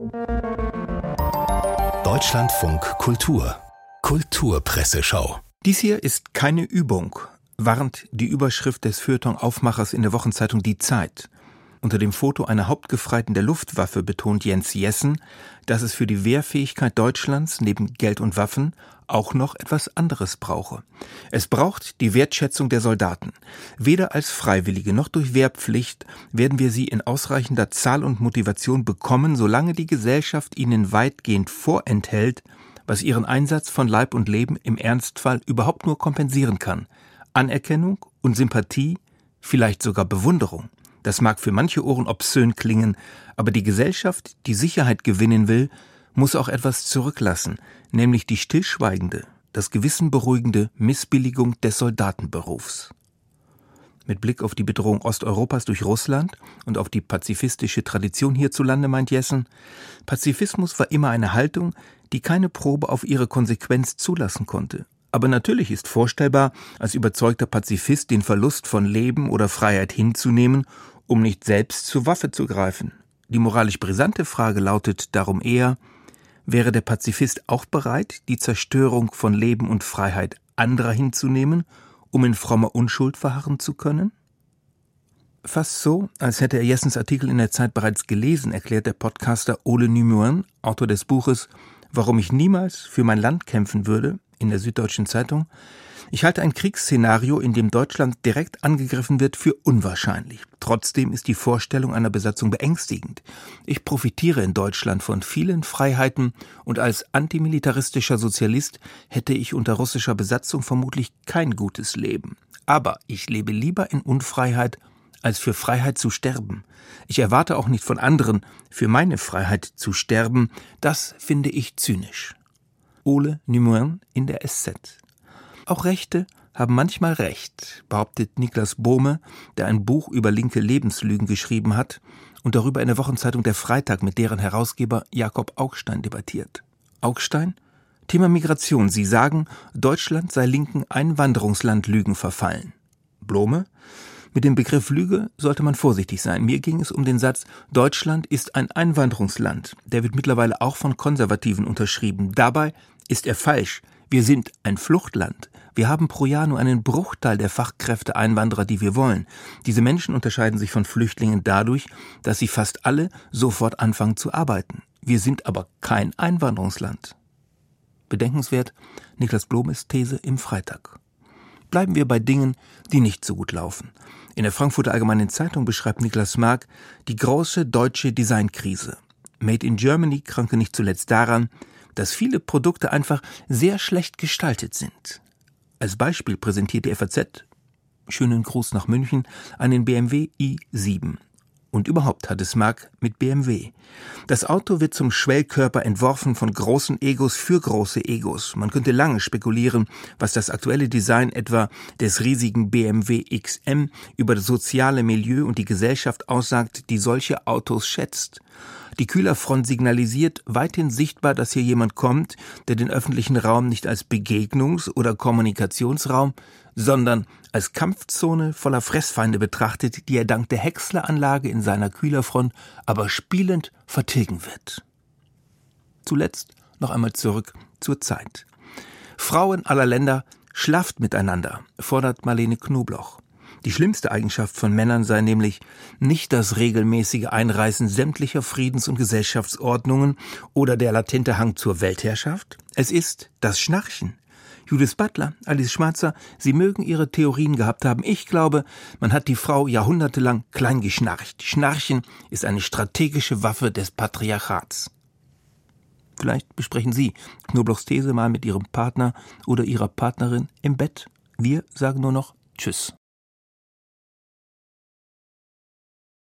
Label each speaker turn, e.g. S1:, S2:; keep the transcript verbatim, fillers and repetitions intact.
S1: Deutschlandfunk Kultur Kulturpresseschau.
S2: Dies hier ist keine Übung, warnt die Überschrift des Feuilleton-Aufmachers in der Wochenzeitung Die Zeit. Unter dem Foto einer Hauptgefreiten der Luftwaffe betont Jens Jessen, dass es für die Wehrfähigkeit Deutschlands neben Geld und Waffen auch noch etwas anderes brauche. Es braucht die Wertschätzung der Soldaten. Weder als Freiwillige noch durch Wehrpflicht werden wir sie in ausreichender Zahl und Motivation bekommen, solange die Gesellschaft ihnen weitgehend vorenthält, was ihren Einsatz von Leib und Leben im Ernstfall überhaupt nur kompensieren kann. Anerkennung und Sympathie, vielleicht sogar Bewunderung. Das mag für manche Ohren obszön klingen, aber die Gesellschaft, die Sicherheit gewinnen will, muss auch etwas zurücklassen, nämlich die stillschweigende, das Gewissen beruhigende Missbilligung des Soldatenberufs. Mit Blick auf die Bedrohung Osteuropas durch Russland und auf die pazifistische Tradition hierzulande meint Jessen, Pazifismus war immer eine Haltung, die keine Probe auf ihre Konsequenz zulassen konnte. Aber natürlich ist vorstellbar, als überzeugter Pazifist den Verlust von Leben oder Freiheit hinzunehmen, um nicht selbst zur Waffe zu greifen. Die moralisch brisante Frage lautet darum eher, wäre der Pazifist auch bereit, die Zerstörung von Leben und Freiheit anderer hinzunehmen, um in frommer Unschuld verharren zu können? Fast so, als hätte er Jessens Artikel in der Zeit bereits gelesen, erklärt der Podcaster Ole Numein, Autor des Buches »Warum ich niemals für mein Land kämpfen würde«, in der Süddeutschen Zeitung: Ich halte ein Kriegsszenario, in dem Deutschland direkt angegriffen wird, für unwahrscheinlich. Trotzdem ist die Vorstellung einer Besatzung beängstigend. Ich profitiere in Deutschland von vielen Freiheiten und als antimilitaristischer Sozialist hätte ich unter russischer Besatzung vermutlich kein gutes Leben. Aber ich lebe lieber in Unfreiheit, als für Freiheit zu sterben. Ich erwarte auch nicht von anderen, für meine Freiheit zu sterben. Das finde ich zynisch. Ole Numein in der S Z. Auch Rechte haben manchmal Recht, behauptet Niklas Bohme, der ein Buch über linke Lebenslügen geschrieben hat und darüber in der Wochenzeitung Der Freitag mit deren Herausgeber Jakob Augstein debattiert. Augstein? Thema Migration. Sie sagen, Deutschland sei linken Einwanderungslandlügen verfallen. Blome? Mit dem Begriff Lüge sollte man vorsichtig sein. Mir ging es um den Satz, Deutschland ist ein Einwanderungsland. Der wird mittlerweile auch von Konservativen unterschrieben. Dabei ist er falsch. Wir sind ein Fluchtland. Wir haben pro Jahr nur einen Bruchteil der Fachkräfte-Einwanderer, die wir wollen. Diese Menschen unterscheiden sich von Flüchtlingen dadurch, dass sie fast alle sofort anfangen zu arbeiten. Wir sind aber kein Einwanderungsland. Bedenkenswert Niklas Blomes These im Freitag. Bleiben wir bei Dingen, die nicht so gut laufen. In der Frankfurter Allgemeinen Zeitung beschreibt Niklas Mark die große deutsche Designkrise. Made in Germany kranke nicht zuletzt daran, dass viele Produkte einfach sehr schlecht gestaltet sind. Als Beispiel präsentiert die F A Z, schönen Gruß nach München, einen B M W i sieben. Und überhaupt hat es Mark mit B M W. Das Auto wird zum Schwellkörper entworfen von großen Egos für große Egos. Man könnte lange spekulieren, was das aktuelle Design etwa des riesigen B M W X M über das soziale Milieu und die Gesellschaft aussagt, die solche Autos schätzt. Die Kühlerfront signalisiert weithin sichtbar, dass hier jemand kommt, der den öffentlichen Raum nicht als Begegnungs- oder Kommunikationsraum, sondern als Kampfzone voller Fressfeinde betrachtet, die er dank der Häcksler-Anlage in seiner Kühlerfront aber spielend vertilgen wird. Zuletzt noch einmal zurück zur Zeit. Frauen aller Länder schlaft miteinander, fordert Marlene Knobloch. Die schlimmste Eigenschaft von Männern sei nämlich nicht das regelmäßige Einreißen sämtlicher Friedens- und Gesellschaftsordnungen oder der latente Hang zur Weltherrschaft. Es ist das Schnarchen. Judith Butler, Alice Schmarzer, sie mögen ihre Theorien gehabt haben. Ich glaube, man hat die Frau jahrhundertelang klein geschnarcht. Schnarchen ist eine strategische Waffe des Patriarchats. Vielleicht besprechen Sie Knoblochs These mal mit Ihrem Partner oder Ihrer Partnerin im Bett. Wir sagen nur noch Tschüss.